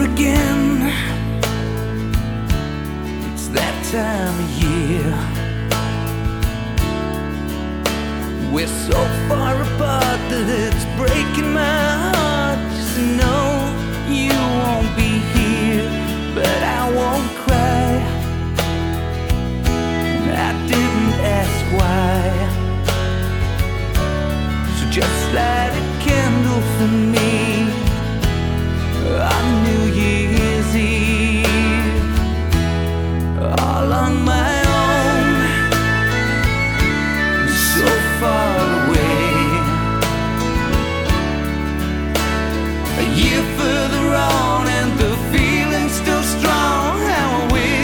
again. It's that time of year. We're so far apart that it's breaking my heart just to know